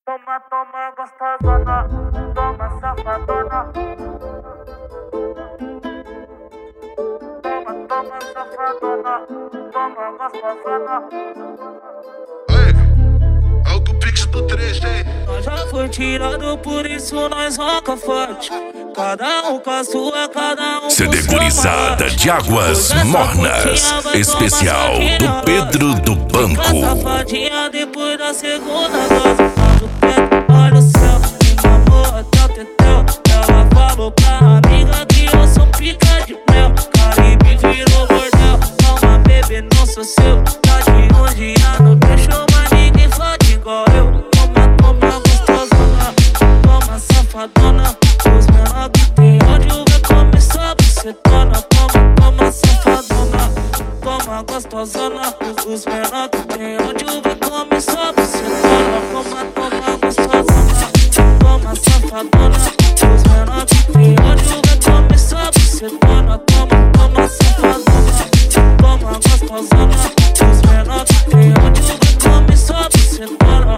Toma, toma, gostosona, toma, safadona. Toma, toma, safadona, toma, gostosona. Olha o Pix do 3D. Nós já foi tirado, por isso nós roca forte. Cada um com a sua, cada um CD com sua Gurizada malote. de Águas Mornas, especial do Pedro do Banco. Safadinha depois da segunda dose. Quando o Pedro olha o céu, me mamou até o tetel. Ela falou pra amiga que eu sou pica de mel. Caribe virou bordel, calma bebê, não sou seu. Tá de um dia no deixou, mas ninguém fode igual eu. Toma, toma, gostosona, toma, safadona. Os menor que tem ódio vai começar bucetona. Toma, toma, safadona, toma, gostosona. Os menor que tem ódio vai começar bucetona. Toma, toma, gostosona, toma, safadona. Os menor que tem ódio vai começar bucetona. Toma, toma, safadona, toma, gostosona. Os menor que tem ódio vai começar bucetona.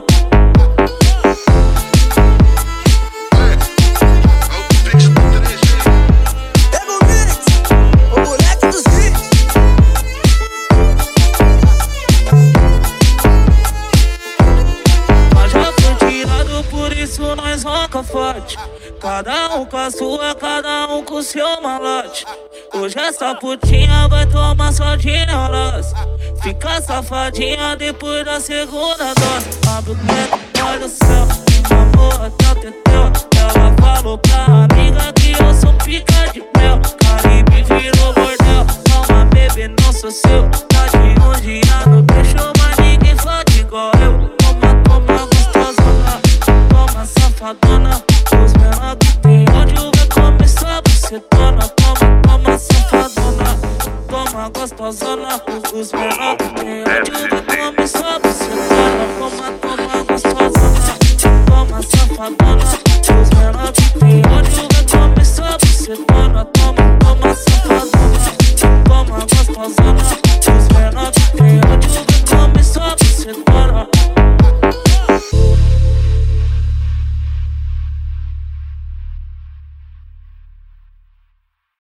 Nós roca forte, cada um com a sua, cada um com o seu malote. Hoje essa putinha vai tomar só de neurose. Fica safadinha depois da segunda dose. Abre o teto, olha o céu, me mamou até o tetel. Ela falou pra amiga que eu sou pica de mel. Caribe virou bordel, calma bebê, não sou seu. Tá de um dia no deixou, mas ninguém fode igual eu. Toma, toma, gostosona, toma, safadona. Os menor que tem ódio vai começar bucetona. Toma, toma, safadona, toma, gostosona. Os menor que tem ódio vai começar bucetona. Toma, toma, gostosona, toma, safadona.